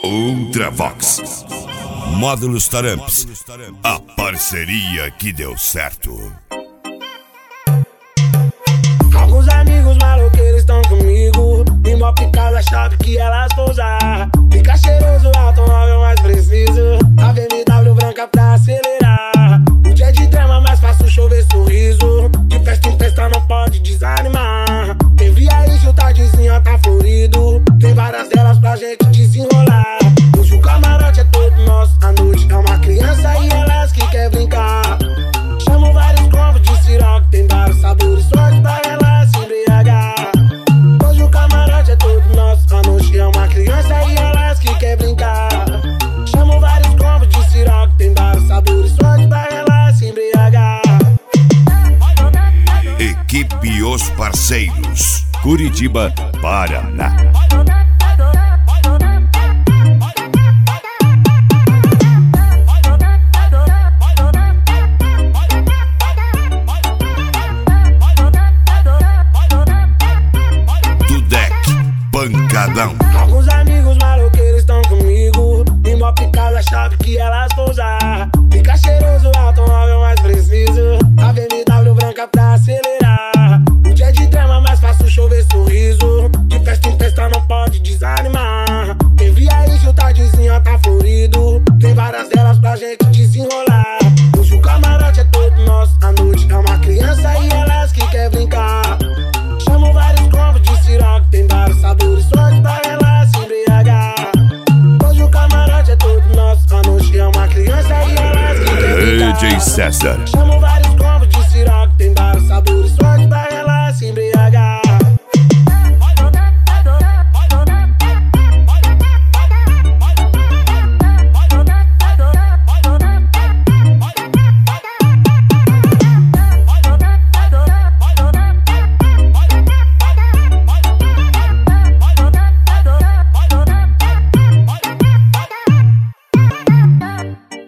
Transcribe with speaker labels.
Speaker 1: Ultravox, Módulos Taramps, a parceria que deu certo.
Speaker 2: Alguns amigos maloqueiros estão comigo, e mó picada chave que elas vão usar. Fica cheiroso, automóvel mais preciso, a BMW branca pra acelerar. O dia de drama mais fácil chover sorriso, de festa em festa não pode desanimar. Quem via isso, o tardezinha tá florido, tem várias delas pra gente desenrolar. Hoje o camarote é todo nosso, a noite é uma criança e elas que quer brincar. Chamo vários combos de siroque, tem vários sabores fortes pra elas se embriagar. Hoje o camarote é todo nosso, a noite é uma criança e elas que quer brincar. Chamo vários combos de siroque, tem vários sabores fortes pra elas se embriagar.
Speaker 1: Equipe Os Parceiros, Curitiba, Paraná. Pancadão.
Speaker 2: Alguns amigos maloqueiros estão comigo, e mó picada chave que elas vão usar. Fica cheiroso, automóvel mais preciso, a BMW branca pra acelerar. O dia de drama mais fácil chover sorriso, de festa em festa não pode desanimar. Quem via isso, o tardezinha tá florido, tem várias delas pra gente desenrolar. Hoje o camarote é todo nosso, a noite é uma criança e elas que quer brincar. Chamo vários combos de siroque, tem vários sabores fortes pra elas se embriagar. Hoje o camarote é todo nosso, a noite é uma criança e elas que quer brincar.
Speaker 1: DJ César.
Speaker 2: Chamo vários